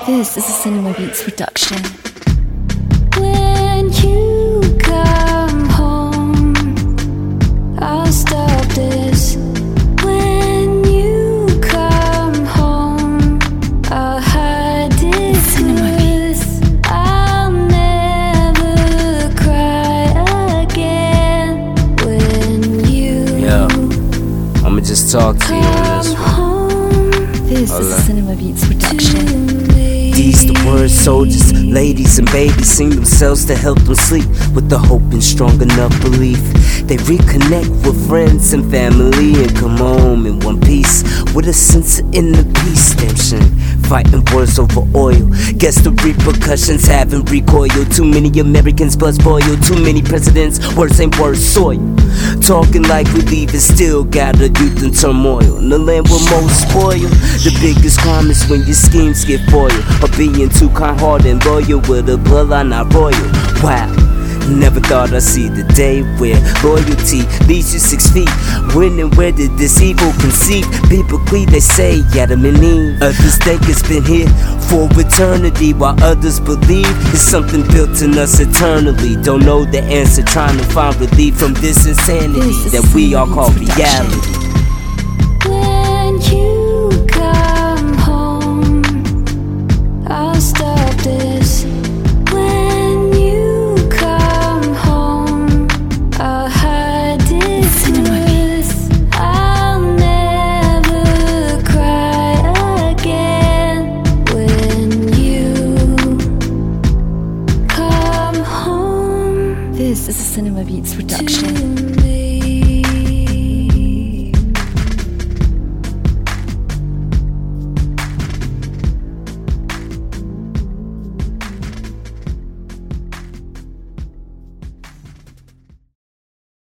This is a Cinema Beats production. When you come home, I'll stop this. When you come home, I'll hide this. I'll never cry again. When you I'ma just talk to you on this one. This is a Cinema Beats production. These the words soldiers, ladies and babies sing themselves to help them sleep with the hope and strong enough belief. They reconnect with friends and family and come home in one piece with a sense of inner peace. Redemption, fighting wars over oil. Guess the repercussions haven't recoiled. Too many Americans buzz boil. Too many presidents, words ain't worth soil. Talking like we leave it, still got a youth in turmoil. In the land where most spoil. The biggest crime is when your schemes get foiled, or being too kind-hearted and loyal with a bloodline not royal. Wow, never thought I'd see the day where loyalty leads you 6 feet. When and where did this evil conceive? Biblically they say Adam and Eve. Others think it's been here for eternity, while others believe it's something built in us eternally. Don't know the answer, trying to find relief from this insanity that we all call reality. When you come home, I'll stop this. When you come home, I'll hide this. I'll never cry again. When you come home, This is a Cinema Beats production. to me.